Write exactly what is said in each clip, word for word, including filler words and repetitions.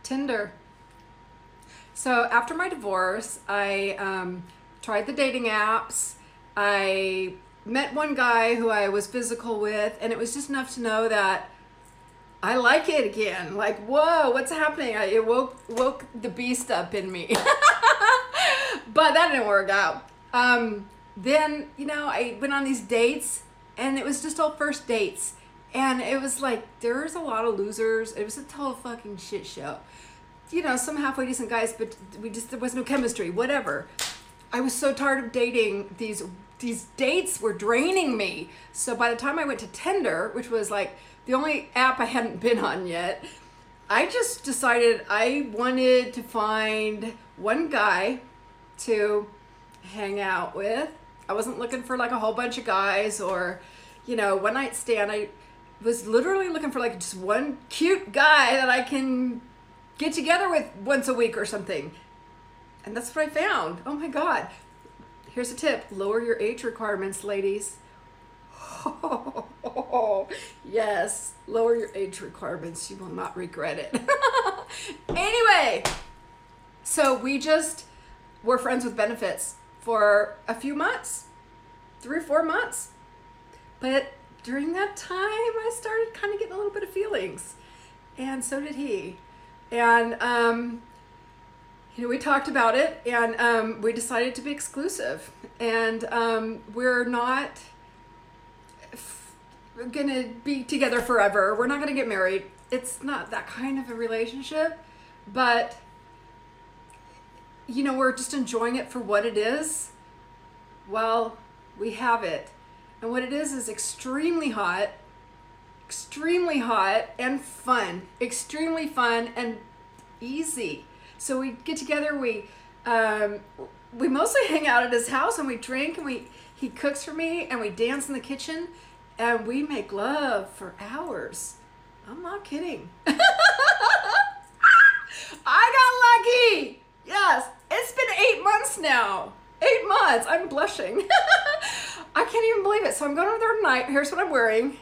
Tinder. So after my divorce, I um, tried the dating apps. I met one guy who I was physical with, and it was just enough to know that I like it again. Like, whoa, what's happening? I, it woke woke the beast up in me. But that didn't work out. Um, then, you know, I went on these dates, and it was just all first dates. And it was like, there's a lot of losers. It was a total fucking shit show. You know, some halfway decent guys, but we just, there was no chemistry, whatever. I was so tired of dating. These these dates were draining me. So by the time I went to Tinder, which was like the only app I hadn't been on yet, I just decided I wanted to find one guy to hang out with. I wasn't looking for like a whole bunch of guys or, you know, one night stand. I was literally looking for like just one cute guy that I can get together with once a week or something. And that's what I found. Oh my God. Here's a tip. Lower your age requirements, ladies. Oh, yes. Lower your age requirements. You will not regret it. Anyway, so we just were friends with benefits for a few months, three or four months. But during that time, I started kind of getting a little bit of feelings. And so did he. And, um, you know, we talked about it, and um, we decided to be exclusive. And um, we're not f- going to be together forever. We're not going to get married. It's not that kind of a relationship. But, you know, we're just enjoying it for what it is. Well, we have it. And what it is is extremely hot. Extremely hot and fun, extremely fun and easy. So we get together, we um, we mostly hang out at his house and we drink and we he cooks for me and we dance in the kitchen and we make love for hours. I'm not kidding. I got lucky. Yes, it's been eight months now. Eight months. I'm blushing. I can't even believe it. So I'm going over there tonight. Here's what I'm wearing.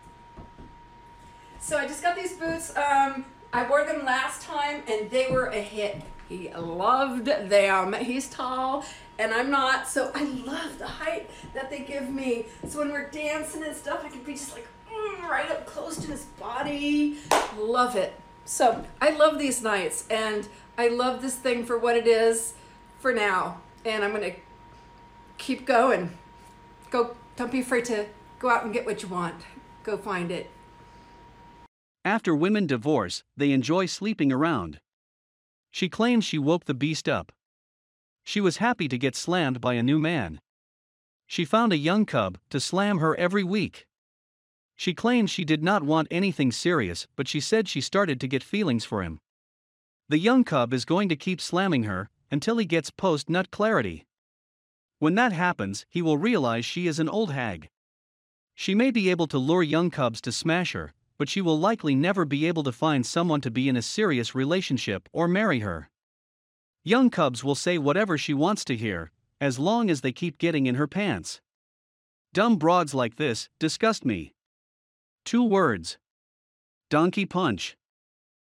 So I just got these boots. Um, I wore them last time and they were a hit. He loved them. He's tall and I'm not, so I love the height that they give me. So when we're dancing and stuff, I can be just like mm, right up close to his body. Love it. So I love these nights and I love this thing for what it is for now. And I'm gonna keep going. Go, don't be afraid to go out and get what you want. Go find it. After women divorce, they enjoy sleeping around. She claims she woke the beast up. She was happy to get slammed by a new man. She found a young cub to slam her every week. She claims she did not want anything serious, but she said she started to get feelings for him. The young cub is going to keep slamming her until he gets post-nut clarity. When that happens, he will realize she is an old hag. She may be able to lure young cubs to smash her, but she will likely never be able to find someone to be in a serious relationship or marry her. Young cubs will say whatever she wants to hear, as long as they keep getting in her pants. Dumb broads like this disgust me. Two words. Donkey punch.